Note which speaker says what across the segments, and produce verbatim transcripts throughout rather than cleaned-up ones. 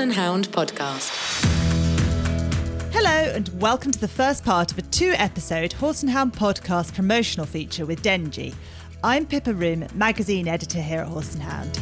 Speaker 1: and Hound podcast.
Speaker 2: Hello and welcome to the first part of a two-episode Horse and Hound podcast promotional feature with Dengie. I'm Pippa Room, magazine editor here at Horse and Hound.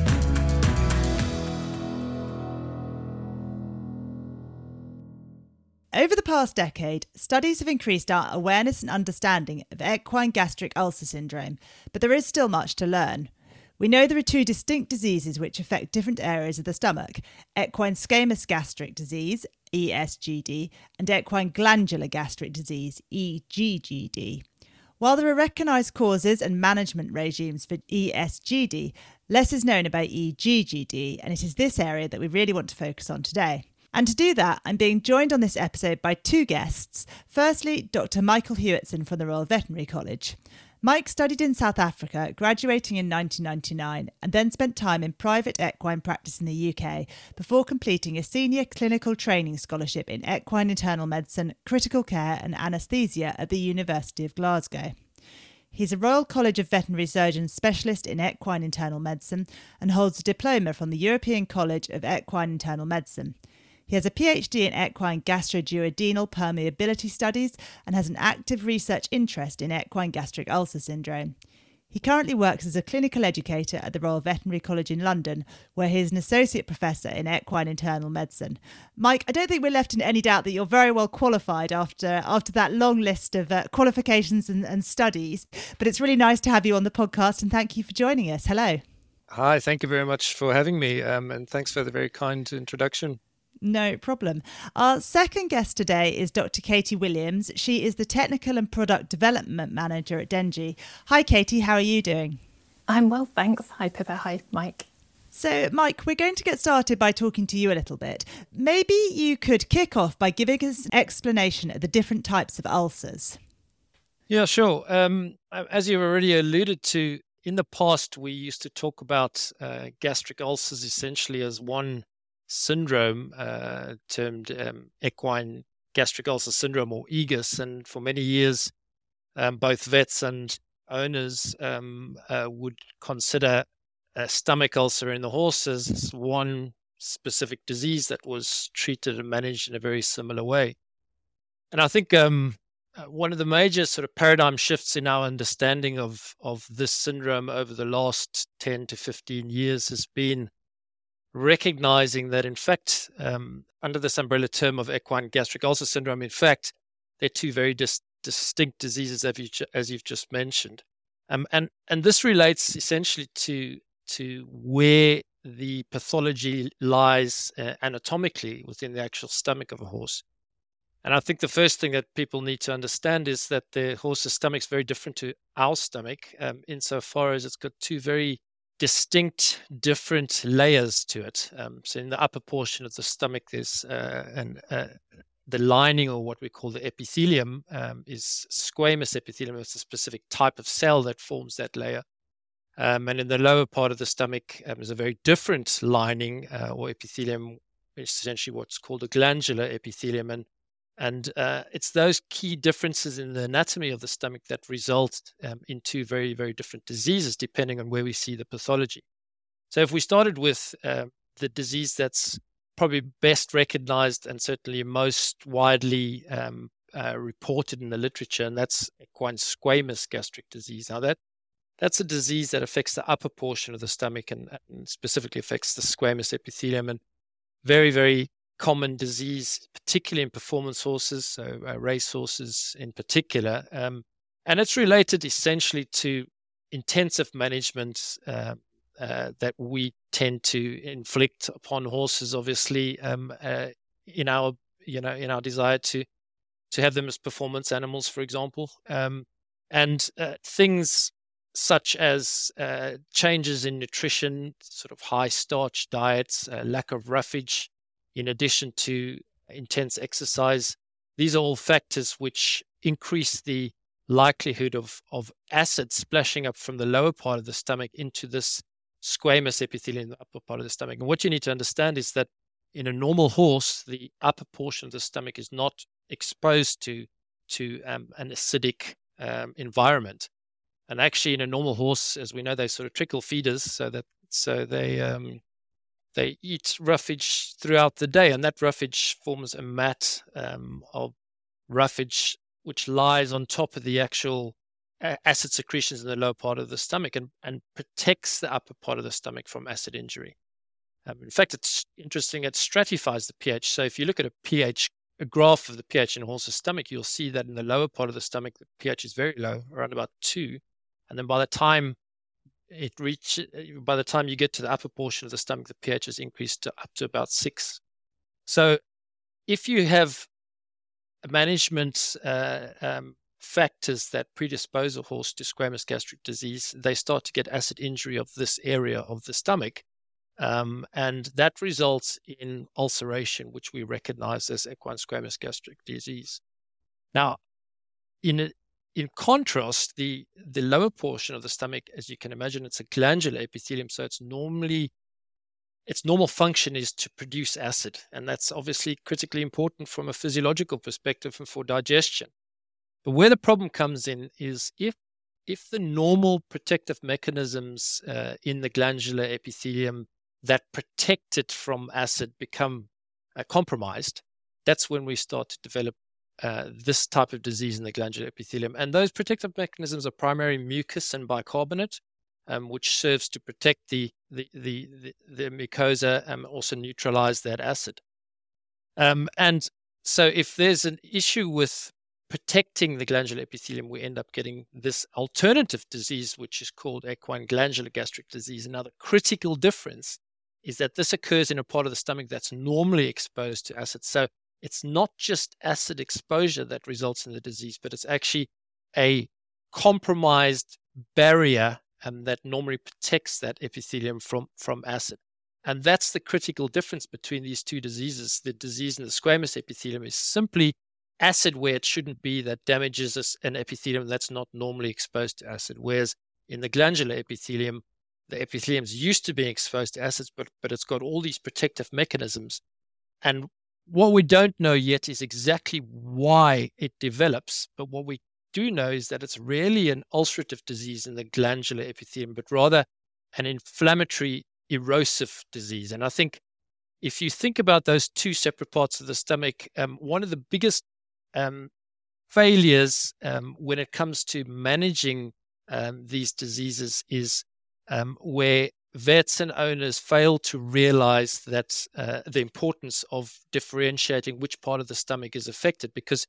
Speaker 2: Over the past decade, studies have increased our awareness and understanding of equine gastric ulcer syndrome, but there is still much to learn. We know there are two distinct diseases which affect different areas of the stomach: equine squamous gastric disease, E S G D, and equine glandular gastric disease, E G G D. While there are recognised causes and management regimes for E S G D, less is known about E G G D, and it is this area that we really want to focus on today. And to do that, I'm being joined on this episode by two guests. Firstly, Doctor Michael Hewitson from the Royal Veterinary College. Mike studied in South Africa, graduating in nineteen ninety-nine, and then spent time in private equine practice in the U K before completing a senior clinical training scholarship in equine internal medicine, critical care and anaesthesia at the University of Glasgow. He's a Royal College of Veterinary Surgeons specialist in equine internal medicine and holds a diploma from the European College of Equine Internal Medicine. He has a PhD in equine gastroduodenal permeability studies and has an active research interest in equine gastric ulcer syndrome. He currently works as a clinical educator at the Royal Veterinary College in London, where he is an associate professor in equine internal medicine. Mike, I don't think we're left in any doubt that you're very well qualified after after that long list of uh, qualifications and, and studies, but it's really nice to have you on the podcast and thank you for joining us. Hello.
Speaker 3: Hi, thank you very much for having me, um, and thanks for the very kind introduction.
Speaker 2: No problem. Our second guest today is Doctor Katie Williams. She is the Technical and Product Development Manager at Dengie. Hi, Katie. How are you doing?
Speaker 4: I'm well, thanks. Hi, Pippa. Hi, Mike.
Speaker 2: So, Mike, we're going to get started by talking to you a little bit. Maybe you could kick off by giving us an explanation of the different types of ulcers.
Speaker 3: Yeah, sure. Um, as you've already alluded to, in the past, we used to talk about uh, gastric ulcers essentially as one syndrome uh, termed um, equine gastric ulcer syndrome, or E G U S, and for many years um, both vets and owners um, uh, would consider a stomach ulcer in the horses as one specific disease that was treated and managed in a very similar way. And I think um, one of the major sort of paradigm shifts in our understanding of of this syndrome over the last ten to fifteen years has been recognizing that, in fact, um, under this umbrella term of equine gastric ulcer syndrome, in fact, they're two very dis- distinct diseases, as, you ju- as you've just mentioned. Um, and, and this relates essentially to, to where the pathology lies uh, anatomically within the actual stomach of a horse. And I think the first thing that people need to understand is that the horse's stomach is very different to our stomach, um, insofar as it's got two very distinct, different layers to it. Um, so in the upper portion of the stomach, there's uh, an, uh, the lining, or what we call the epithelium, um, is squamous epithelium. It's a specific type of cell that forms that layer. Um, and in the lower part of the stomach, um, there's a very different lining uh, or epithelium, which is essentially what's called a glandular epithelium. And And uh, it's those key differences in the anatomy of the stomach that result um, in two very, very different diseases, depending on where we see the pathology. So if we started with uh, the disease that's probably best recognized and certainly most widely um, uh, reported in the literature, and that's equine squamous gastric disease. Now, that that's a disease that affects the upper portion of the stomach and, and specifically affects the squamous epithelium, and very, very common disease, particularly in performance horses, so uh, race horses in particular. Um, and it's related essentially to intensive management uh, uh, that we tend to inflict upon horses, obviously, um, uh, in our, you know, in our desire to to have them as performance animals, for example. Um, and uh, things such as uh, changes in nutrition, sort of high starch diets, uh, lack of roughage, in addition to intense exercise. These are all factors which increase the likelihood of, of acid splashing up from the lower part of the stomach into this squamous epithelium in the upper part of the stomach. And what you need to understand is that in a normal horse, the upper portion of the stomach is not exposed to, to um, an acidic um, environment. And actually, in a normal horse, as we know, they sort of trickle feeders, so that so they um, they eat roughage throughout the day, and that roughage forms a mat um, of roughage which lies on top of the actual uh, acid secretions in the lower part of the stomach and, and protects the upper part of the stomach from acid injury. Um, in fact, it's interesting, it stratifies the pH. So if you look at a pH, a graph of the pH in a horse's stomach, you'll see that in the lower part of the stomach, the pH is very low, around about two. And then by the time it reach, by the time you get to the upper portion of the stomach, the pH is increased to up to about six. So if you have management uh, um, factors that predispose a horse to squamous gastric disease, they start to get acid injury of this area of the stomach. Um, and that results in ulceration, which we recognize as equine squamous gastric disease. Now, in a, in contrast, the, the lower portion of the stomach, as you can imagine, it's a glandular epithelium, so it's normally its normal function is to produce acid, and that's obviously critically important from a physiological perspective and for digestion. But where the problem comes in is if if the normal protective mechanisms uh, in the glandular epithelium that protect it from acid become uh, compromised, that's when we start to develop uh, this type of disease in the glandular epithelium. And those protective mechanisms are primarily mucus and bicarbonate, um, which serves to protect the the the the, the mucosa and also neutralize that acid. Um, and so if there's an issue with protecting the glandular epithelium, we end up getting this alternative disease, which is called equine glandular gastric disease. And now the critical difference is that this occurs in a part of the stomach that's normally exposed to acid. So it's not just acid exposure that results in the disease, but it's actually a compromised barrier um, that normally protects that epithelium from, from acid. And that's the critical difference between these two diseases. The disease in the squamous epithelium is simply acid where it shouldn't be that damages an epithelium that's not normally exposed to acid. Whereas in the glandular epithelium, the epithelium is used to being exposed to acids, but, but it's got all these protective mechanisms. And what we don't know yet is exactly why it develops. But what we do know is that it's rarely an ulcerative disease in the glandular epithelium, but rather an inflammatory erosive disease. And I think if you think about those two separate parts of the stomach, um, one of the biggest um, failures um, when it comes to managing um, these diseases is um, where vets and owners fail to realize that uh, the importance of differentiating which part of the stomach is affected, because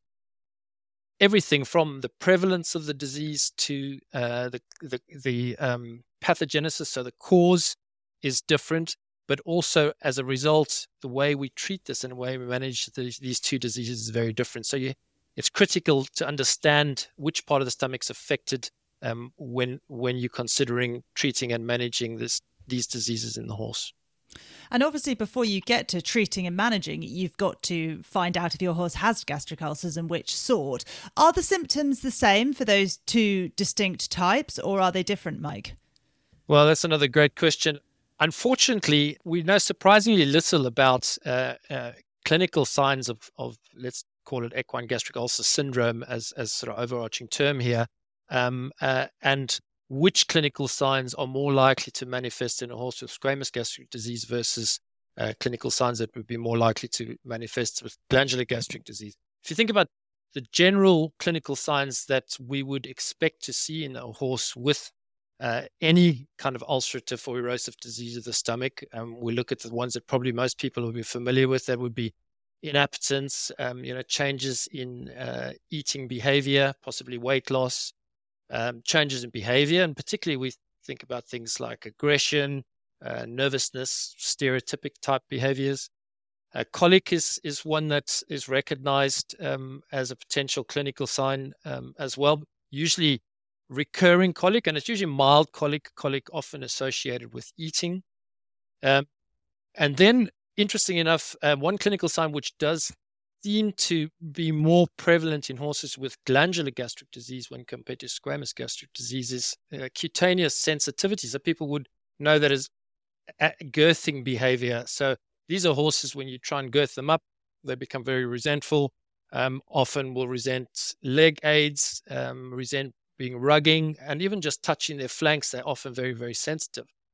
Speaker 3: everything from the prevalence of the disease to uh, the the, the um, pathogenesis, so the cause, is different, but also as a result, the way we treat this and the way we manage the, these two diseases is very different. So you, it's critical to understand which part of the stomach is affected um, when when you're considering treating and managing this these diseases in the horse.
Speaker 2: And obviously, before you get to treating and managing, you've got to find out if your horse has gastric ulcers and which sort. Are the symptoms the same for those two distinct types, or are they different, Mike?
Speaker 3: Well, that's another great question. Unfortunately, we know surprisingly little about uh, uh, clinical signs of, of, let's call it equine gastric ulcer syndrome as, as sort of overarching term here, um, uh, and which clinical signs are more likely to manifest in a horse with squamous gastric disease versus uh, clinical signs that would be more likely to manifest with glandular gastric disease. If you think about the general clinical signs that we would expect to see in a horse with Uh, any kind of ulcerative or erosive disease of the stomach, um, we look at the ones that probably most people will be familiar with. That would be inappetence, um, you know, changes in uh, eating behavior, possibly weight loss, um, changes in behavior, and particularly we think about things like aggression, uh, nervousness, stereotypic type behaviors. Uh, colic is is one that is recognized um, as a potential clinical sign um, as well. Usually recurring colic, and it's usually mild colic, colic often associated with eating. Um, and then, interesting enough, uh, one clinical sign which does seem to be more prevalent in horses with glandular gastric disease when compared to squamous gastric disease is uh, cutaneous sensitivity. So people would know that as girthing behavior. So these are horses, when you try and girth them up, they become very resentful, um, often will resent leg aids, um, resent being rugging, and even just touching their flanks. They're often very, very sensitive.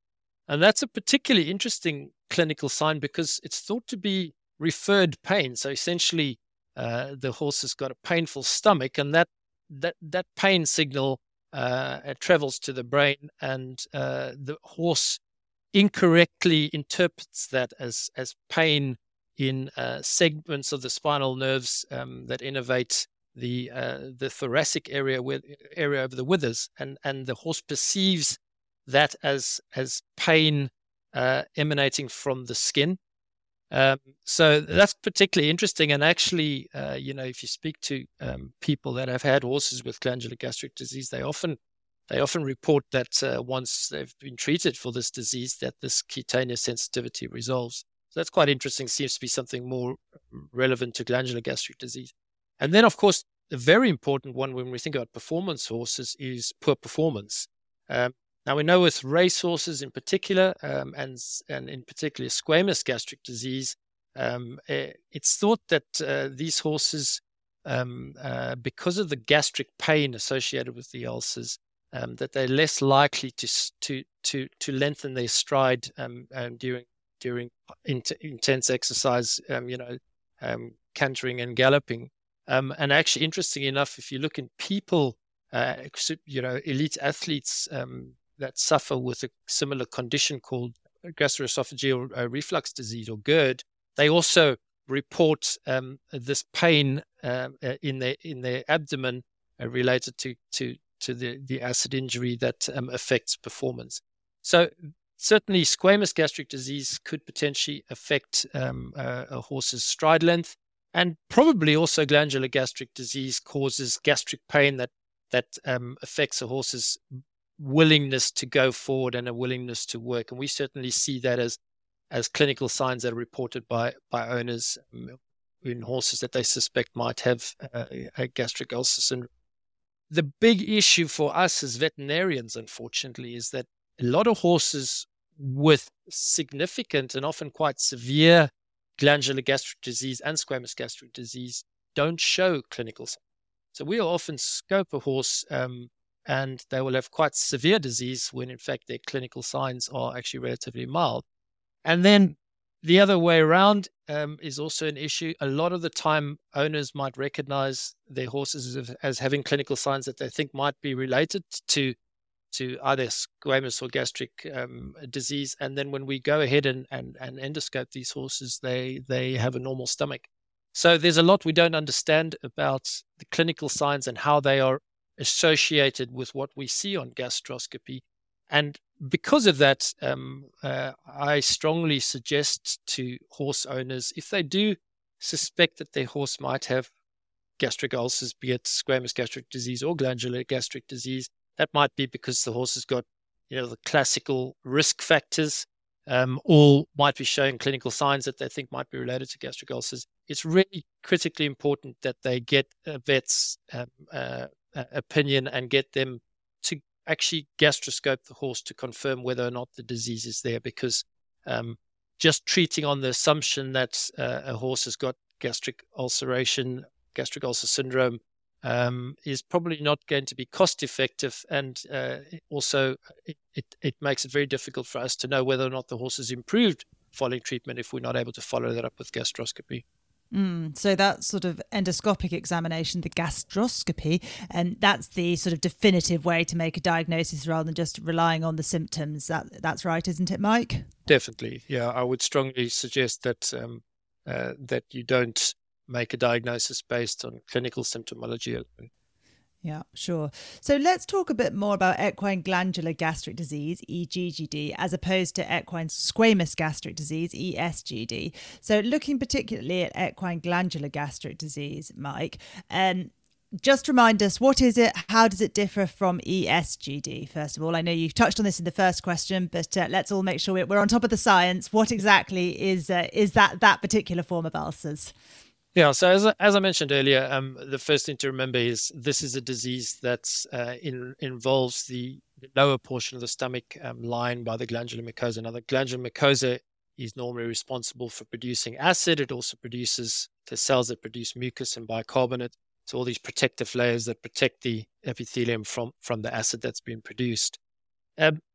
Speaker 3: And that's a particularly interesting clinical sign because it's thought to be referred pain. So essentially, uh, the horse has got a painful stomach, and that that that pain signal uh, it travels to the brain, and uh, the horse incorrectly interprets that as as pain in uh, segments of the spinal nerves um, that innervate the uh, the thoracic area with area of the withers, and and the horse perceives that as as pain uh, emanating from the skin. Um, so that's particularly interesting. And actually, uh, you know, if you speak to um, people that have had horses with glandular gastric disease, they often they often report that uh, once they've been treated for this disease, that this cutaneous sensitivity resolves. So that's quite interesting. Seems to be something more relevant to glandular gastric disease. And then, of course, a very important one when we think about performance horses is poor performance. Um, Now, we know with race horses in particular, um, and, and in particular squamous gastric disease, um, it's thought that uh, these horses, um, uh, because of the gastric pain associated with the ulcers, um, that they're less likely to to to to lengthen their stride um, um, during during int- intense exercise, um, you know, um, cantering and galloping. Um, and actually, interesting enough, if you look in people, uh, you know, elite athletes um, that suffer with a similar condition called gastroesophageal uh, reflux disease, or GERD, they also report um, this pain uh, in their in their abdomen uh, related to to to the, the acid injury that um, affects performance. So certainly, squamous gastric disease could potentially affect um, a, a horse's stride length, and probably also glandular gastric disease causes gastric pain that that um, affects a horse's willingness to go forward and a willingness to work. And we certainly see that as as clinical signs that are reported by by owners um, in horses that they suspect might have uh, a gastric ulcer syndrome. The big issue for us as veterinarians, unfortunately, is that a lot of horses with significant and often quite severe glandular gastric disease and squamous gastric disease don't show clinical signs. So we'll often scope a horse um, and they will have quite severe disease when in fact their clinical signs are actually relatively mild. And then the other way around um, is also an issue. A lot of the time, owners might recognize their horses as, as having clinical signs that they think might be related to to either squamous or gastric um, disease. And then when we go ahead and, and, and endoscope these horses, they, they have a normal stomach. So there's a lot we don't understand about the clinical signs and how they are associated with what we see on gastroscopy. And because of that, um, uh, I strongly suggest to horse owners, if they do suspect that their horse might have gastric ulcers, be it squamous gastric disease or glandular gastric disease, that might be because the horse has got, you know, the classical risk factors, um, or might be showing clinical signs that they think might be related to gastric ulcers. It's really critically important that they get a vet's um, uh, opinion and get them to actually gastroscope the horse to confirm whether or not the disease is there, because um, just treating on the assumption that uh, a horse has got gastric ulceration, gastric ulcer syndrome, um, is probably not going to be cost effective. And uh, also it, it, it makes it very difficult for us to know whether or not the horse has improved following treatment if we're not able to follow that up with gastroscopy.
Speaker 2: Mm, so that sort of endoscopic examination, the gastroscopy, and that's the sort of definitive way to make a diagnosis rather than just relying on the symptoms. That that's right, isn't it, Mike?
Speaker 3: Definitely, yeah. I would strongly suggest that um, uh, that you don't make a diagnosis based on clinical symptomology alone.
Speaker 2: Yeah, sure. So let's talk a bit more about equine glandular gastric disease, E G G D, as opposed to equine squamous gastric disease, E S G D. So looking particularly at equine glandular gastric disease, Mike, um, just remind us, what is it? How does it differ from E S G D? First of all, I know you touched on this in the first question, but uh, let's all make sure we're on top of the science. What exactly is uh, is that that particular form of ulcers?
Speaker 3: Yeah, so as, as I mentioned earlier, um, the first thing to remember is this is a disease that uh, in, involves the, the lower portion of the stomach um, lined by the glandular mucosa. Now, the glandular mucosa is normally responsible for producing acid. It also produces the cells that produce mucus and bicarbonate. So all these protective layers that protect the epithelium from, from the acid that's been produced. Um,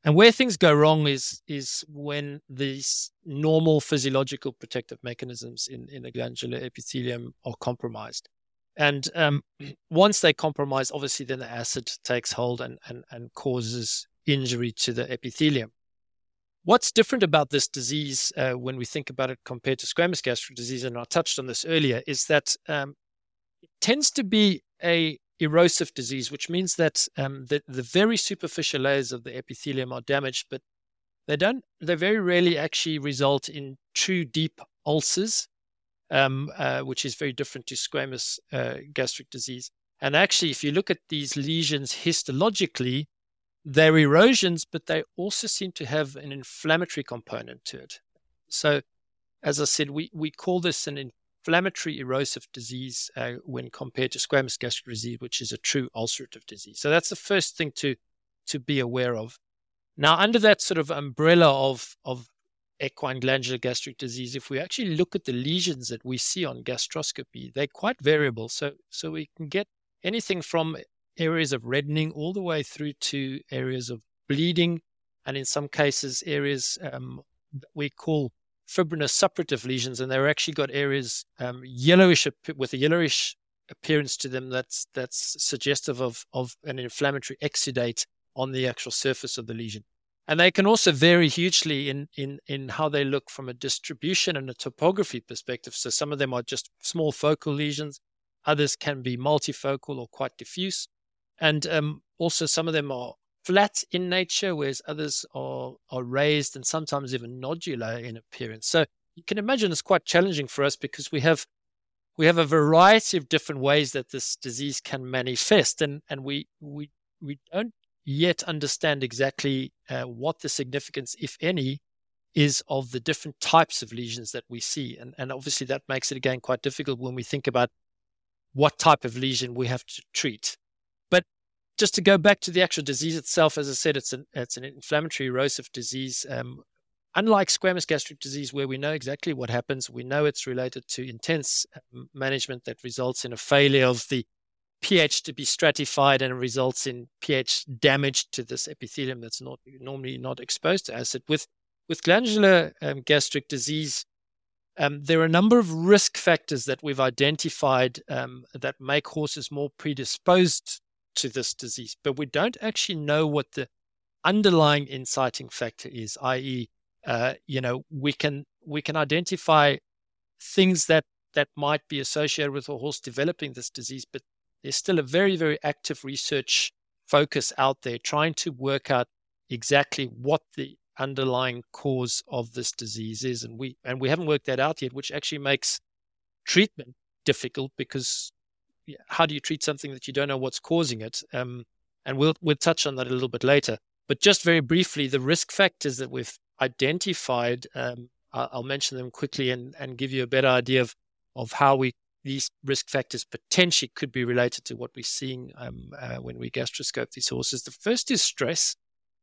Speaker 3: And where things go wrong is is when these normal physiological protective mechanisms in, in the glandular epithelium are compromised. And um, once they compromise, obviously then the acid takes hold and, and, and causes injury to the epithelium. What's different about this disease uh, when we think about it compared to squamous gastric disease, and I touched on this earlier, is that um, it tends to be a erosive disease, which means that um, the, the very superficial layers of the epithelium are damaged, but they don't. They very rarely actually result in true deep ulcers, um, uh, which is very different to squamous uh, gastric disease. And actually, if you look at these lesions histologically, they're erosions, but they also seem to have an inflammatory component to it. So, as I said, we, we call this an inflammatory erosive disease uh, when compared to squamous gastric disease, which is a true ulcerative disease. So that's the first thing to, to be aware of. Now, under that sort of umbrella of, of equine glandular gastric disease, if we actually look at the lesions that we see on gastroscopy, they're quite variable. So, so we can get anything from areas of reddening all the way through to areas of bleeding, and in some cases areas um, that we call fibrinous suppurative lesions, and they've actually got areas um, yellowish with a yellowish appearance to them that's that's suggestive of of an inflammatory exudate on the actual surface of the lesion. And they can also vary hugely in in in how they look from a distribution and a topography perspective. So some of them are just small focal lesions, others can be multifocal or quite diffuse. And um, also some of them are flat in nature, whereas others are, are raised and sometimes even nodular in appearance. So you can imagine it's quite challenging for us because we have we have a variety of different ways that this disease can manifest, and, and we, we, we don't yet understand exactly uh, what the significance, if any, is of the different types of lesions that we see. And, and obviously that makes it, again, quite difficult when we think about what type of lesion we have to treat. But just to go back to the actual disease itself, as I said, it's an it's an inflammatory erosive disease. Um, unlike squamous gastric disease, where we know exactly what happens, we know it's related to intense um, management that results in a failure of the pH to be stratified and results in pH damage to this epithelium that's not normally not exposed to acid. With with glandular um, gastric disease, Um, there are a number of risk factors that we've identified um, that make horses more predisposed to this disease, but we don't actually know what the underlying inciting factor is, that is, uh, you know, we can we can identify things that, that might be associated with a horse developing this disease, but there's still a very, very active research focus out there trying to work out exactly what the underlying cause of this disease is, and we and we haven't worked that out yet, which actually makes treatment difficult because yeah, how do you treat something that you don't know what's causing it? Um, and we'll we'll touch on that a little bit later. But just very briefly, the risk factors that we've identified, um, I'll, I'll mention them quickly and, and give you a better idea of of how we these risk factors potentially could be related to what we're seeing um, uh, when we gastroscope these horses. The first is stress.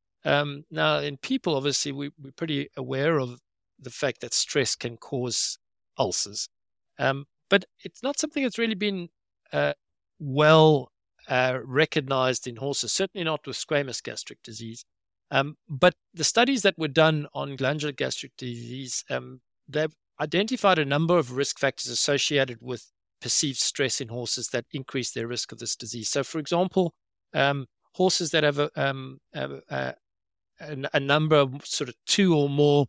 Speaker 3: Um, now, in people, obviously, we, we're pretty aware of the fact that stress can cause ulcers. Um, but it's not something that's really been uh, well uh, recognized in horses, certainly not with squamous gastric disease. Um, but the studies that were done on glandular gastric disease, um, they've identified a number of risk factors associated with perceived stress in horses that increase their risk of this disease. So, for example, um, horses that have a, um, a, a a number of sort of two or more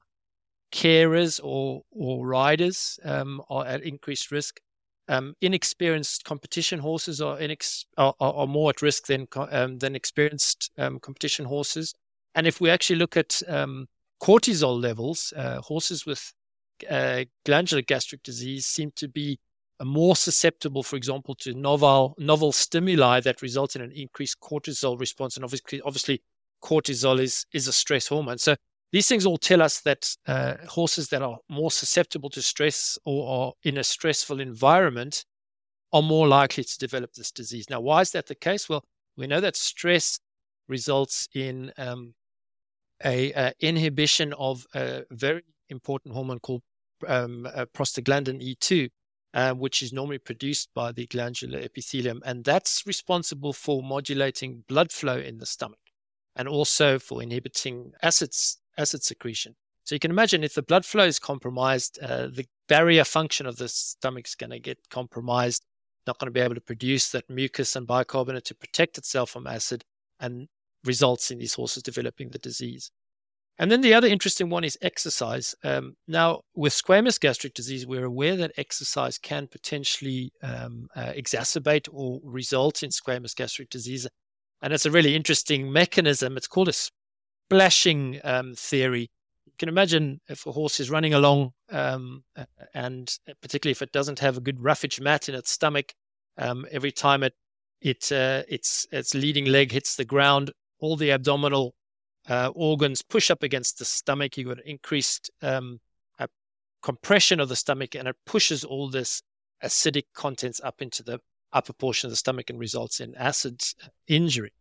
Speaker 3: carers or or riders um, are at increased risk. Um, inexperienced competition horses are, inex- are, are more at risk than um, than experienced um, competition horses. And if we actually look at um, cortisol levels, uh, horses with uh, glandular gastric disease seem to be more susceptible, for example, to novel novel stimuli that result in an increased cortisol response. And obviously, obviously. cortisol is, is a stress hormone. So these things all tell us that uh, horses that are more susceptible to stress or are in a stressful environment are more likely to develop this disease. Now, why is that the case? Well, we know that stress results in um, a, a inhibition of a very important hormone called um, uh, prostaglandin E two, uh, which is normally produced by the glandular epithelium, and that's responsible for modulating blood flow in the stomach. and also for inhibiting acids, acid secretion. So you can imagine if the blood flow is compromised, uh, the barrier function of the stomach is going to get compromised, not going to be able to produce that mucus and bicarbonate to protect itself from acid, and results in these horses developing the disease. And then the other interesting one is exercise. Um, now, with squamous gastric disease, we're aware that exercise can potentially um, uh, exacerbate or result in squamous gastric disease. And it's a really interesting mechanism. It's called a splashing um, theory. You can imagine if a horse is running along, um, and particularly if it doesn't have a good roughage mat in its stomach, um, every time it it uh, its its leading leg hits the ground, all the abdominal uh, organs push up against the stomach. You got increased um, uh, compression of the stomach, and it pushes all this acidic contents up into the upper portion of the stomach and results in acid injury.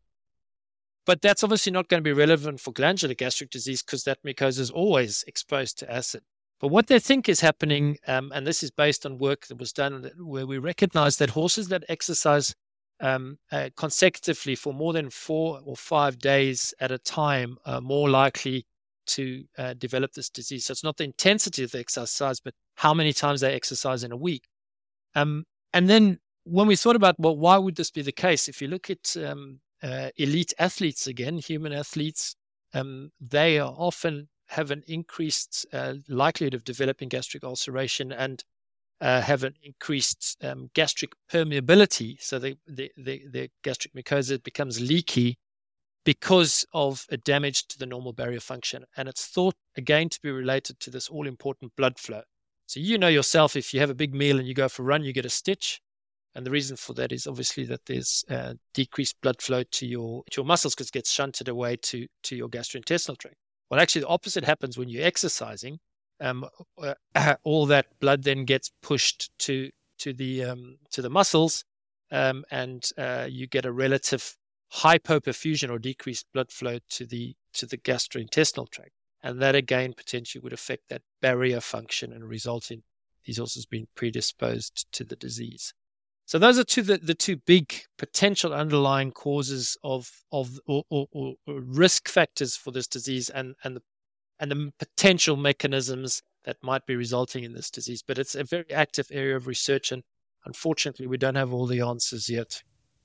Speaker 3: But that's obviously not going to be relevant for glandular gastric disease because that mucosa is always exposed to acid. But what they think is happening, um, and this is based on work that was done where we recognize that horses that exercise um, uh, consecutively for more than four or five days at a time are more likely to uh, develop this disease. So it's not the intensity of the exercise, but how many times they exercise in a week. Um, and then when we thought about, well, why would this be the case? If you look at um, uh, elite athletes again, human athletes, um, they are often have an increased uh, likelihood of developing gastric ulceration and uh, have an increased um, gastric permeability. So the, the, the, the gastric mucosa becomes leaky because of a damage to the normal barrier function. And it's thought, again, to be related to this all-important blood flow. So you know yourself, if you have a big meal and you go for a run, you get a stitch. And the reason for that is obviously that there's uh, decreased blood flow to your, to your muscles because it gets shunted away to, to your gastrointestinal tract. Well, actually, the opposite happens when you're exercising. Um, uh, all that blood then gets pushed to to the um, to the muscles, um, and uh, you get a relative hypoperfusion or decreased blood flow to the to the gastrointestinal tract, and that again potentially would affect that barrier function and result in these horses being predisposed to the disease. So those are two the, the two big potential underlying causes of of or, or, or risk factors for this disease, and and the and the potential mechanisms that might be resulting in this disease. But it's a very active area of research, and unfortunately, we don't have all the answers yet.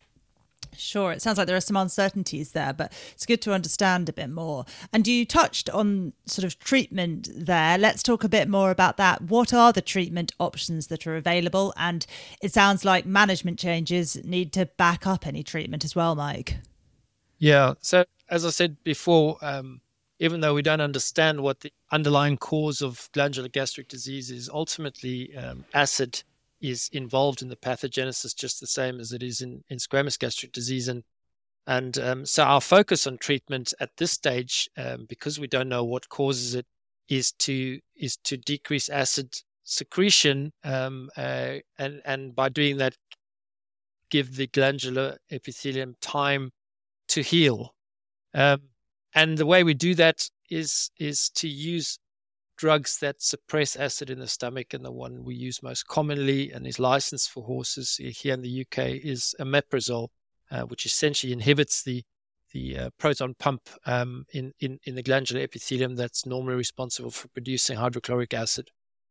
Speaker 2: Sure, it sounds like there are some uncertainties there, but it's good to understand a bit more. And you touched on sort of treatment there. Let's talk a bit more about that. What are the treatment options that are available? And it sounds like management changes need to back up any treatment as well, Mike.
Speaker 3: Yeah, so as I said before, um, even though we don't understand what the underlying cause of glandular gastric disease is, ultimately um, acid is involved in the pathogenesis just the same as it is in, in squamous gastric disease. And and um, so our focus on treatment at this stage, um, because we don't know what causes it, is to is to decrease acid secretion, um, uh, and, and by doing that, give the glandular epithelium time to heal. Um, and the way we do that is is to use drugs that suppress acid in the stomach, and the one we use most commonly and is licensed for horses here in the U K is omeprazole, uh, which essentially inhibits the the uh, proton pump um, in, in, in the glandular epithelium that's normally responsible for producing hydrochloric acid.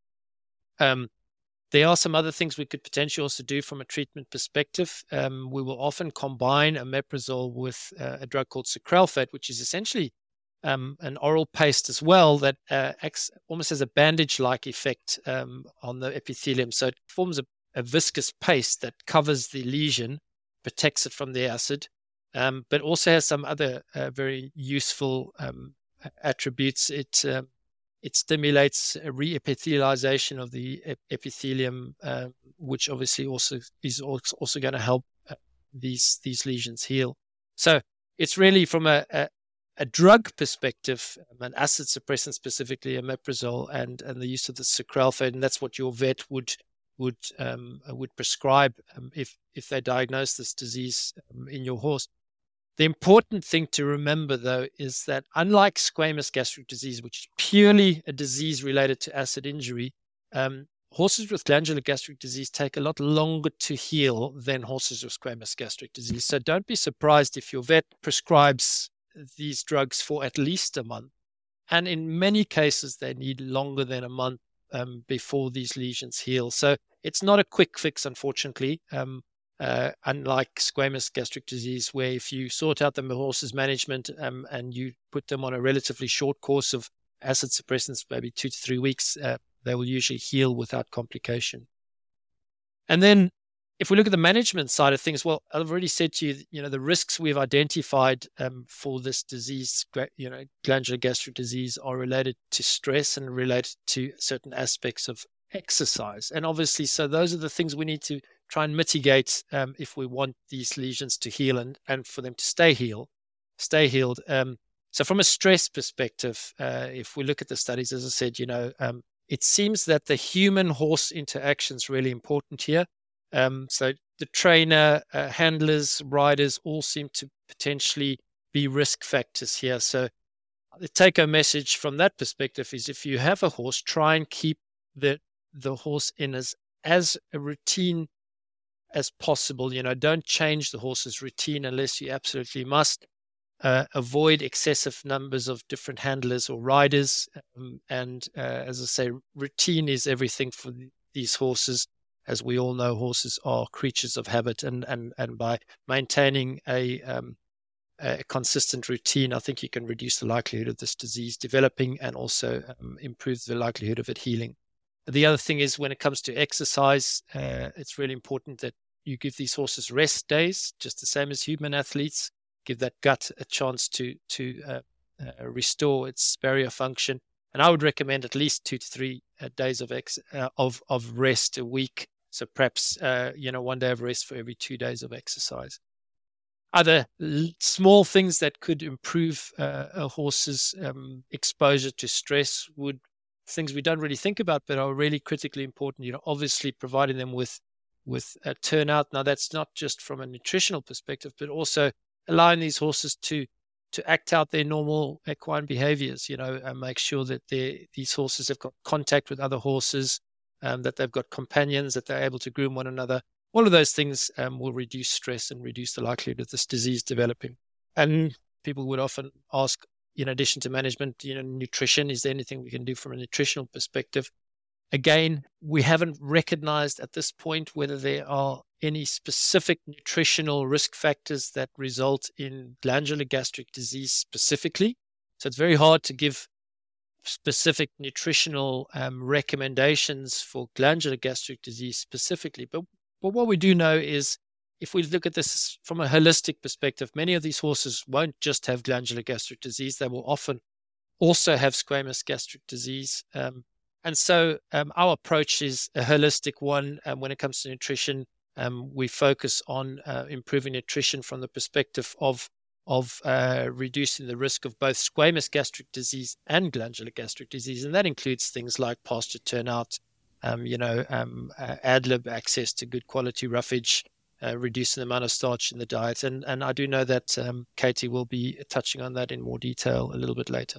Speaker 3: Um, there are some other things we could potentially also do from a treatment perspective. Um, we will often combine omeprazole with uh, a drug called sucralfate, which is essentially Um, an oral paste as well that uh, acts almost as a bandage-like effect um, on the epithelium. So it forms a, a viscous paste that covers the lesion, protects it from the acid, um, but also has some other uh, very useful um, attributes. It um, it stimulates a re-epithelialization of the ep- epithelium, uh, which obviously also is also, also going to help uh, these these lesions heal. So it's really from a, a A drug perspective, an acid suppressant, specifically omeprazole, and and the use of the sucralfate, and that's what your vet would would um, would prescribe um, if if they diagnose this disease um, in your horse. The important thing to remember, though, is that unlike squamous gastric disease, which is purely a disease related to acid injury, um, horses with glandular gastric disease take a lot longer to heal than horses with squamous gastric disease. So don't be surprised if your vet prescribes these drugs for at least a month. And in many cases, they need longer than a month um, before these lesions heal. So it's not a quick fix, unfortunately, um, uh, unlike squamous gastric disease, where if you sort out the horse's management um, and you put them on a relatively short course of acid suppressants, maybe two to three weeks, uh, they will usually heal without complication. And then if we look at the management side of things, well, I've already said to you, you know, the risks we've identified um, for this disease, you know, glandular gastric disease, are related to stress and related to certain aspects of exercise. And obviously, so those are the things we need to try and mitigate um, if we want these lesions to heal and, and for them to stay heal, stay healed. Um, so from a stress perspective, uh, if we look at the studies, as I said, you know, um, it seems that the human-horse interaction is really important here. Um, so the trainer, uh, handlers, riders all seem to potentially be risk factors here. So the take-home message from that perspective is, if you have a horse, try and keep the the horse in as as a routine as possible. You know, don't change the horse's routine unless you absolutely must. Uh, avoid excessive numbers of different handlers or riders. Um, and uh, as I say, routine is everything for the, these horses. As we all know, horses are creatures of habit, and and and by maintaining a um, a consistent routine, I think you can reduce the likelihood of this disease developing and also um, improve the likelihood of it healing. The other thing is, when it comes to exercise, uh, it's really important that you give these horses rest days, just the same as human athletes. Give that gut a chance to to uh, uh, restore its barrier function, and I would recommend at least two to three uh, days of ex- uh, of of rest a week. So perhaps, uh, you know, one day of rest for every two days of exercise. Other l- small things that could improve uh, a horse's um, exposure to stress would, things we don't really think about, but are really critically important. You know, obviously providing them with, with a turnout. Now, that's not just from a nutritional perspective, but also allowing these horses to, to act out their normal equine behaviors, you know, and make sure that these horses have got contact with other horses, Um, that they've got companions, that they're able to groom one another. All of those things um, will reduce stress and reduce the likelihood of this disease developing. And people would often ask, in addition to management, you know, nutrition, is there anything we can do from a nutritional perspective? Again, we haven't recognized at this point whether there are any specific nutritional risk factors that result in glandular gastric disease specifically. So it's very hard to give specific nutritional um, recommendations for glandular gastric disease specifically. But, but what we do know is, if we look at this from a holistic perspective, many of these horses won't just have glandular gastric disease. They will often also have squamous gastric disease. Um, and so um, our approach is a holistic one. Um, when it comes to nutrition, um, we focus on uh, improving nutrition from the perspective of of uh, reducing the risk of both squamous gastric disease and glandular gastric disease. And that includes things like pasture turnout, um, you know, um, uh, ad-lib access to good quality roughage, uh, reducing the amount of starch in the diet. And, and I do know that um, Katie will be touching on that in more detail a little bit later.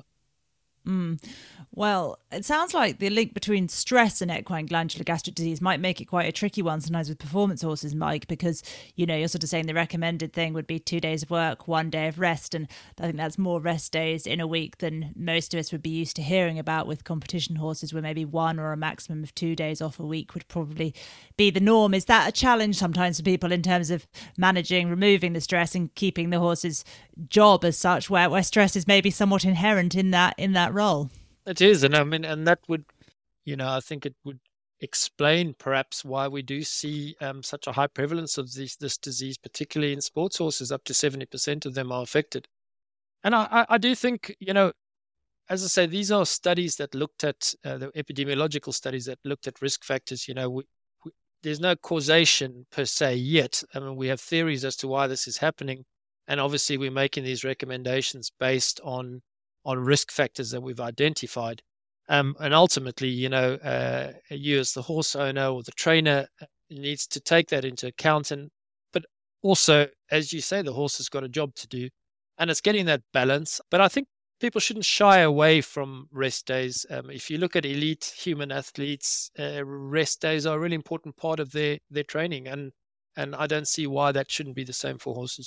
Speaker 2: Mm. Well, it sounds like the link between stress and equine glandular gastric disease might make it quite a tricky one sometimes with performance horses, Mike, because, you know, you're sort of saying the recommended thing would be two days of work, one day of rest. And I think that's more rest days in a week than most of us would be used to hearing about with competition horses, where maybe one or a maximum of two days off a week would probably be the norm. Is that a challenge sometimes for people in terms of managing, removing the stress and keeping the horse's job as such, where, where stress is maybe somewhat inherent in that in that role?
Speaker 3: It is, and I mean, and that would, you know, I think it would explain perhaps why we do see um, such a high prevalence of this this disease, particularly in sports horses. Up to seventy percent of them are affected. And I, I, I do think, you know, as I say, these are studies that looked at uh, the epidemiological studies that looked at risk factors. You know, we, we, there's no causation per se yet. I mean, we have theories as to why this is happening, and obviously we're making these recommendations based on on risk factors that we've identified. Um, and ultimately, you know, uh, you as the horse owner or the trainer needs to take that into account. And but also, as you say, the horse has got a job to do, and it's getting that balance. But I think people shouldn't shy away from rest days. Um, if you look at elite human athletes, uh, rest days are a really important part of their, their training. And, and I don't see why that shouldn't be the same for horses.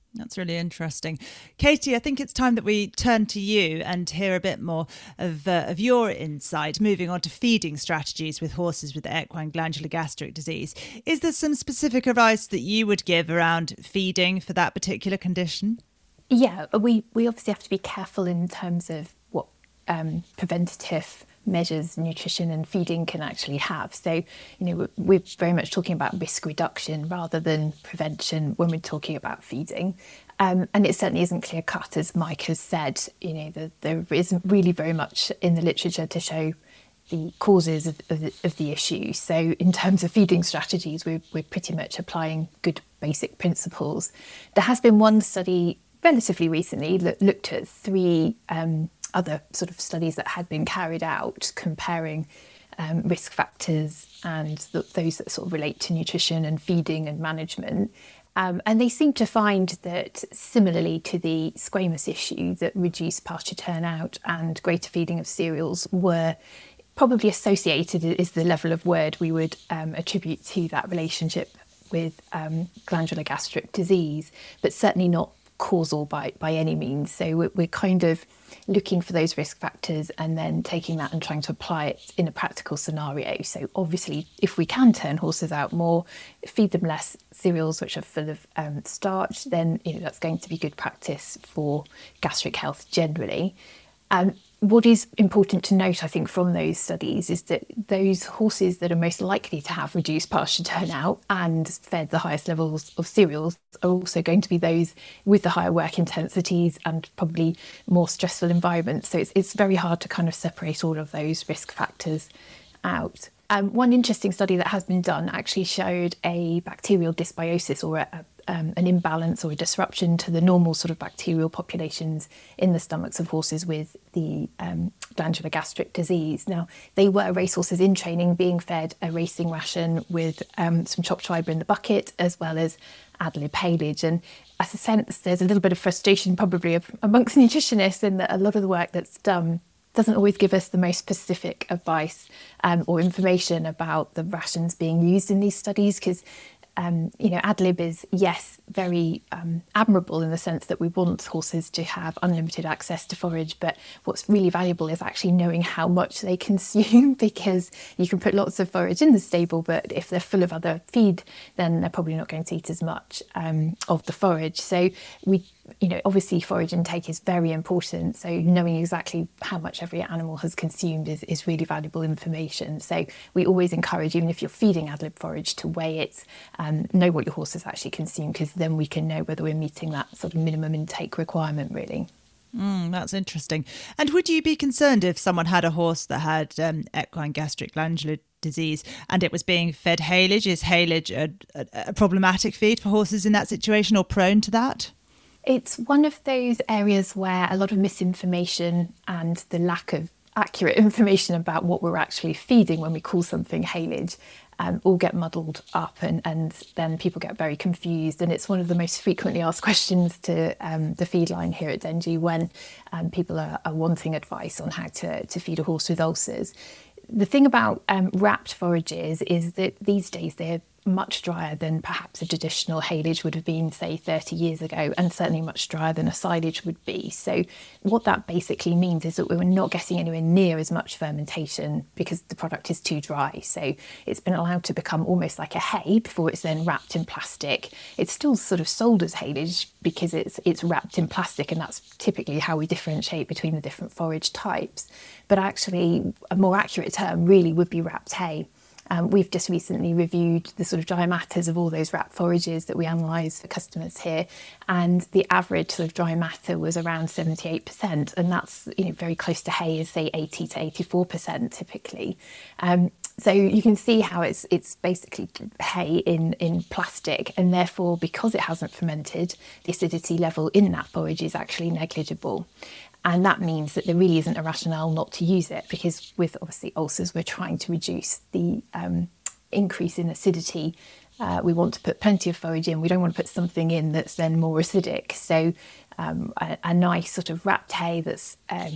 Speaker 2: That's really interesting. Katie, I think it's time that we turn to you and hear a bit more of, uh, of your insight, moving on to feeding strategies with horses with equine glandular gastric disease. Is there some specific advice that you would give around feeding for that particular condition?
Speaker 4: Yeah, we, we obviously have to be careful in terms of what um, preventative measures nutrition and feeding can actually have. So, you know, we're very much talking about risk reduction rather than prevention when we're talking about feeding. Um, and it certainly isn't clear cut, as Mike has said. You know, the, there isn't really very much in the literature to show the causes of, of, the, of the issue. So in terms of feeding strategies, we're, we're pretty much applying good basic principles. There has been one study relatively recently that looked at three um, other sort of studies that had been carried out comparing um, risk factors and the, those that sort of relate to nutrition and feeding and management. Um, and they seem to find that similarly to the squamous issue, that reduced pasture turnout and greater feeding of cereals were probably associated, is the level of word we would um, attribute to that relationship with um, glandular gastric disease, but certainly not causal by, by any means. So we're, we're kind of looking for those risk factors and then taking that and trying to apply it in a practical scenario. So obviously, if we can turn horses out more, feed them less cereals which are full of um, starch, then you know that's going to be good practice for gastric health generally. Um, what is important to note, I think, from those studies is that those horses that are most likely to have reduced pasture turnout and fed the highest levels of cereals are also going to be those with the higher work intensities and probably more stressful environments. So it's, it's very hard to kind of separate all of those risk factors out. Um, one interesting study that has been done actually showed a bacterial dysbiosis or a, a Um, an imbalance or a disruption to the normal sort of bacterial populations in the stomachs of horses with the um, glandular gastric disease. Now, they were racehorses in training being fed a racing ration with um, some chopped fibre in the bucket as well as ad-lib haylage. And as a sense, there's a little bit of frustration probably amongst nutritionists in that a lot of the work that's done doesn't always give us the most specific advice um, or information about the rations being used in these studies, because Um, you know, ad-lib is, yes, very um, admirable in the sense that we want horses to have unlimited access to forage, but what's really valuable is actually knowing how much they consume, because you can put lots of forage in the stable, but if they're full of other feed, then they're probably not going to eat as much um, of the forage. So we, you know, obviously forage intake is very important. So knowing exactly how much every animal has consumed is, is really valuable information. So we always encourage, even if you're feeding ad-lib forage, to weigh it, um, know what your horse has actually consumed, because then we can know whether we're meeting that sort of minimum intake requirement, really.
Speaker 2: Mm, that's interesting. And would you be concerned if someone had a horse that had um, equine gastric glandular disease and it was being fed haylage? Is haylage a, a, a problematic feed for horses in that situation or prone to that?
Speaker 4: It's one of those areas where a lot of misinformation and the lack of accurate information about what we're actually feeding when we call something haylage um, all get muddled up, and, and then people get very confused. And it's one of the most frequently asked questions to um, the feed line here at Dengie when um, people are, are wanting advice on how to, to feed a horse with ulcers. The thing about um, wrapped forages is that these days they're much drier than perhaps a traditional haylage would have been, say, thirty years ago, and certainly much drier than a silage would be. So what that basically means is that we're not getting anywhere near as much fermentation because the product is too dry. So it's been allowed to become almost like a hay before it's then wrapped in plastic. It's still sort of sold as haylage because it's it's wrapped in plastic, and that's typically how we differentiate between the different forage types. But actually, a more accurate term really would be wrapped hay. Um, we've just recently reviewed the sort of dry matters of all those wrapped forages that we analyse for customers here, and the average sort of dry matter was around seventy-eight percent, and that's, you know, very close to hay is, say, eighty to eighty-four percent typically. Um, so you can see how it's it's basically hay in, in plastic, and therefore, because it hasn't fermented, the acidity level in that forage is actually negligible. And that means that there really isn't a rationale not to use it, because with obviously ulcers, we're trying to reduce the um, increase in acidity. Uh, we want to put plenty of forage in. We don't want to put something in that's then more acidic. So um, a, a nice sort of wrapped hay that's um,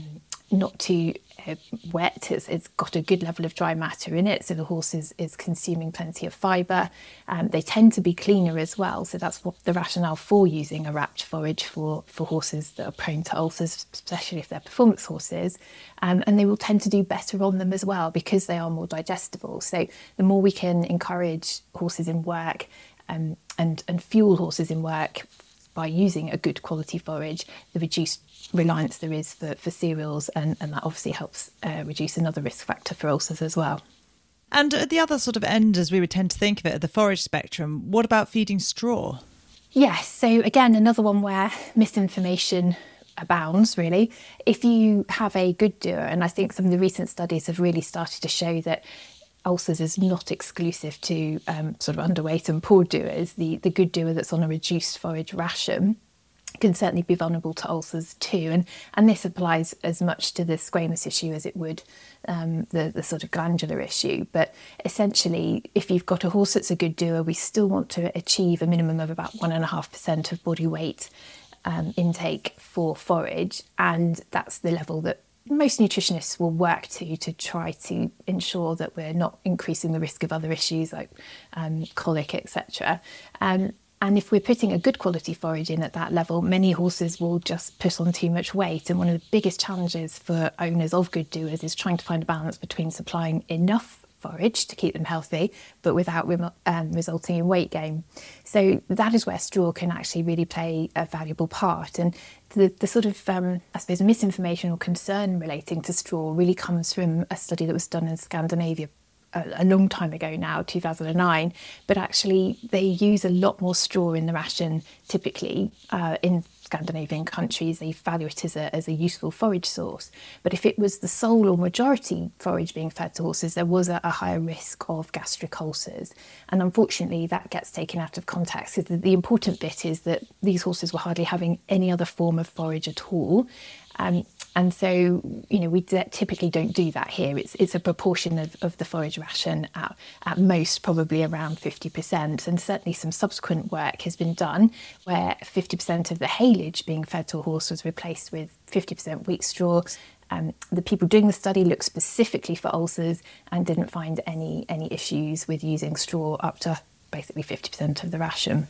Speaker 4: not too uh, wet. It's, it's got a good level of dry matter in it, so the horse is, is consuming plenty of fibre. Um, they tend to be cleaner as well, so that's what the rationale for using a wrapped forage for, for horses that are prone to ulcers, especially if they're performance horses. Um, and they will tend to do better on them as well because they are more digestible. So the more we can encourage horses in work um, and, and fuel horses in work by using a good quality forage, the reduced reliance there is for, for cereals, and, and that obviously helps uh, reduce another risk factor for ulcers as well.
Speaker 2: And at the other sort of end, as we would tend to think of it, at the forage spectrum, what about feeding straw?
Speaker 4: Yes, so again, another one where misinformation abounds, really. If you have a good doer, and I think some of the recent studies have really started to show that ulcers is not exclusive to um, sort of underweight and poor doers. The, the good doer that's on a reduced forage ration can certainly be vulnerable to ulcers too. And, and this applies as much to the squamous issue as it would um, the, the sort of glandular issue. But essentially, if you've got a horse that's a good doer, we still want to achieve a minimum of about one and a half percent of body weight um, intake for forage. And that's the level that most nutritionists will work to to try to ensure that we're not increasing the risk of other issues like um, colic, et cetera. Um, and if we're putting a good quality forage in at that level, many horses will just put on too much weight. And one of the biggest challenges for owners of good doers is trying to find a balance between supplying enough forage to keep them healthy, but without rem- um, resulting in weight gain. So that is where straw can actually really play a valuable part. And the, the sort of, um, I suppose, misinformation or concern relating to straw really comes from a study that was done in Scandinavia a, a long time ago now, two thousand nine, but actually they use a lot more straw in the ration typically uh, in Scandinavian countries. They value it as a, as a useful forage source. But if it was the sole or majority forage being fed to horses, there was a, a higher risk of gastric ulcers. And unfortunately, that gets taken out of context. So the, the important bit is that these horses were hardly having any other form of forage at all. Um, and so, you know, we d- typically don't do that here. It's it's a proportion of, of the forage ration at, at most probably around fifty percent. And certainly some subsequent work has been done where fifty percent of the haylage being fed to a horse was replaced with fifty percent wheat straw. Um, the people doing the study looked specifically for ulcers and didn't find any any issues with using straw up to basically fifty percent of the ration.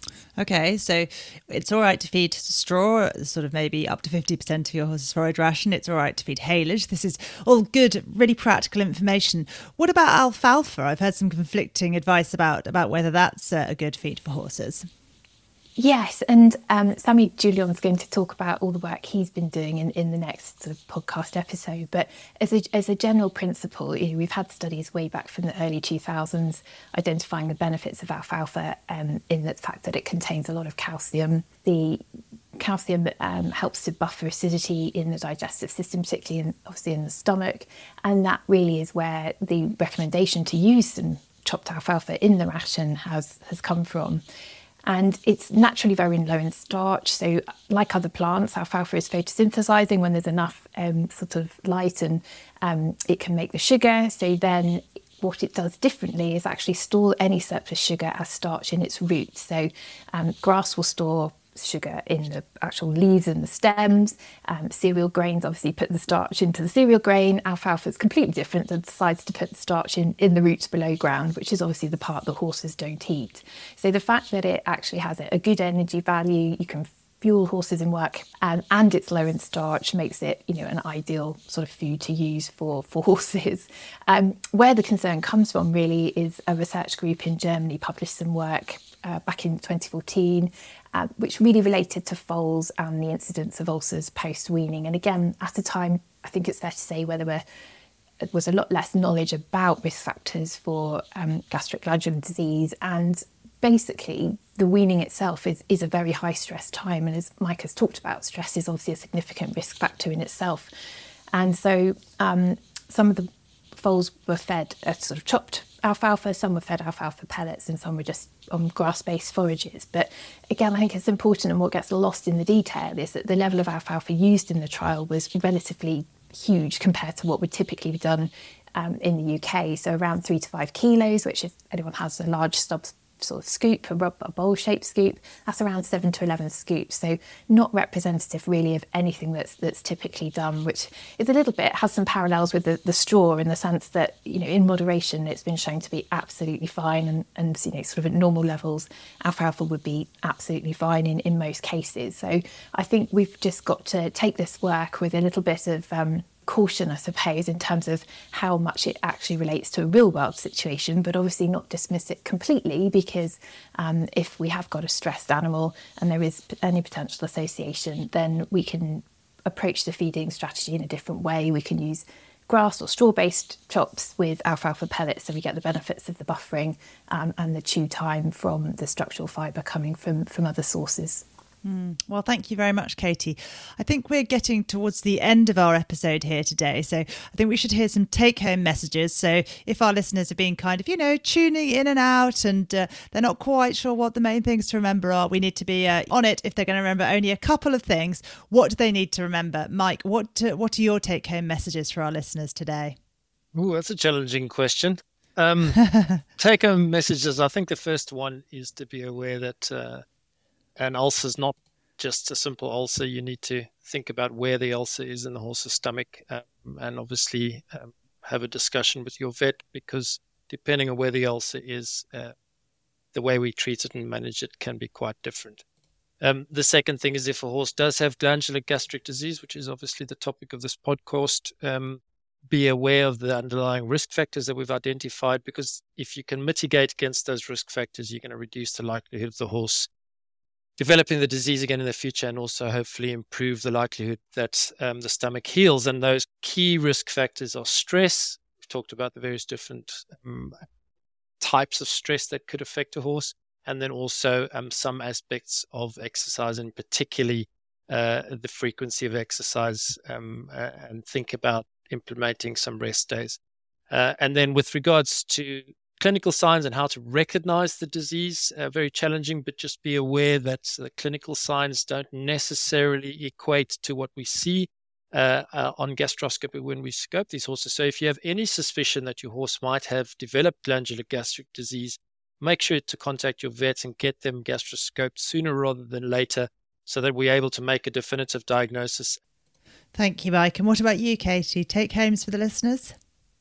Speaker 2: Okay, so it's all right to feed straw, sort of maybe up to fifty percent of your horse's forage ration. It's all right to feed haylage. This is all good, really practical information. What about alfalfa? I've heard some conflicting advice about, about whether that's a good feed for horses.
Speaker 4: Yes, and um, Sammy Julian's going to talk about all the work he's been doing in, in the next sort of podcast episode. But as a, as a general principle, you know, we've had studies way back from the early two thousands identifying the benefits of alfalfa um, in the fact that it contains a lot of calcium. The calcium um, helps to buffer acidity in the digestive system, particularly in, obviously in the stomach. And that really is where the recommendation to use some chopped alfalfa in the ration has, has come from. And it's naturally very low in starch. So like other plants, alfalfa is photosynthesizing when there's enough um, sort of light, and um, it can make the sugar. So then what it does differently is actually store any surplus sugar as starch in its roots. So um, grass will store sugar in the actual leaves and the stems. Um, cereal grains obviously put the starch into the cereal grain. Alfalfa is completely different and decides to put the starch in, in the roots below ground, which is obviously the part that horses don't eat. So the fact that it actually has a good energy value, you can fuel horses in work, um, and it's low in starch makes it, you know, an ideal sort of food to use for, for horses. Um, where the concern comes from really is a research group in Germany published some work uh, back in twenty fourteen, uh, which really related to foals and the incidence of ulcers post-weaning. And again, at the time, I think it's fair to say where there were was a lot less knowledge about risk factors for um, gastric glandular disease, and basically the weaning itself is, is a very high stress time, and as Mike has talked about, stress is obviously a significant risk factor in itself. And so um, some of the foals were fed a sort of chopped alfalfa, some were fed alfalfa pellets, and some were just on grass-based forages. But again, I think it's important, and what gets lost in the detail is that the level of alfalfa used in the trial was relatively huge compared to what would typically be done um, in the U K. So around three to five kilos, which if anyone has a large stub sort of scoop, a, rub, a bowl-shaped scoop, that's around seven to eleven scoops. So not representative really of anything that's that's typically done, which is a little bit, has some parallels with the, the straw in the sense that, you know, in moderation, it's been shown to be absolutely fine, and, and you know, sort of at normal levels, alfalfa would be absolutely fine in, in most cases. So I think we've just got to take this work with a little bit of um, caution, I suppose, in terms of how much it actually relates to a real world situation, but obviously not dismiss it completely, because um, if we have got a stressed animal and there is any potential association, then we can approach the feeding strategy in a different way. We can use grass or straw-based chops with alfalfa pellets, so we get the benefits of the buffering um, and the chew time from the structural fibre coming from, from other sources.
Speaker 2: Mm. Well, thank you very much, Katie. I think we're getting towards the end of our episode here today, so I think we should hear some take-home messages. So if our listeners are being kind of, you know, tuning in and out, and uh, they're not quite sure what the main things to remember are, we need to be uh, on it if they're going to remember only a couple of things. What do they need to remember? Mike, what uh, what are your take-home messages for our listeners today?
Speaker 3: Oh, that's a challenging question. Um, take-home messages, I think the first one is to be aware that uh, an ulcer is not just a simple ulcer. You need to think about where the ulcer is in the horse's stomach, um, and obviously um, have a discussion with your vet, because depending on where the ulcer is, uh, the way we treat it and manage it can be quite different. Um, the second thing is, if a horse does have glandular gastric disease, which is obviously the topic of this podcast, um, be aware of the underlying risk factors that we've identified, because if you can mitigate against those risk factors, you're going to reduce the likelihood of the horse developing the disease again in the future, and also hopefully improve the likelihood that um, the stomach heals. And those key risk factors are stress. We've talked about the various different um, types of stress that could affect a horse, and then also um, some aspects of exercise, and particularly uh, the frequency of exercise, um, uh, and think about implementing some rest days. Uh, and then with regards to clinical signs and how to recognize the disease, uh, very challenging, but just be aware that the clinical signs don't necessarily equate to what we see uh, uh, on gastroscopy when we scope these horses. So if you have any suspicion that your horse might have developed glandular gastric disease, make sure to contact your vet and get them gastroscoped sooner rather than later, so that we're able to make a definitive diagnosis.
Speaker 2: Thank you, Mike. And what about you, Katie? Take homes for the listeners?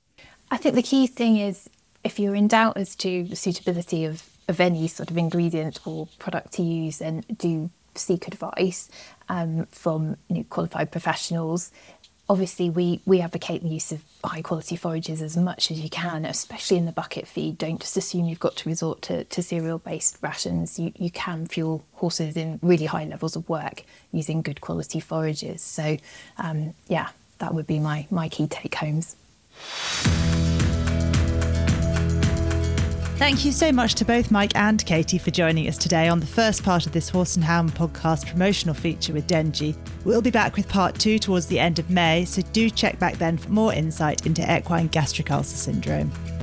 Speaker 4: I think the key thing is, if you're in doubt as to the suitability of, of any sort of ingredient or product to use, then do seek advice um, from you know, qualified professionals. Obviously, we, we advocate the use of high quality forages as much as you can, especially in the bucket feed. Don't just assume you've got to resort to, to cereal-based rations. You, you can fuel horses in really high levels of work using good quality forages. So, um, yeah, that would be my, my key take-homes.
Speaker 2: Thank you so much to both Mike and Katie for joining us today on the first part of this Horse and Hound podcast promotional feature with Dengi. We'll be back with part two towards the end of May, so do check back then for more insight into equine gastric ulcer syndrome.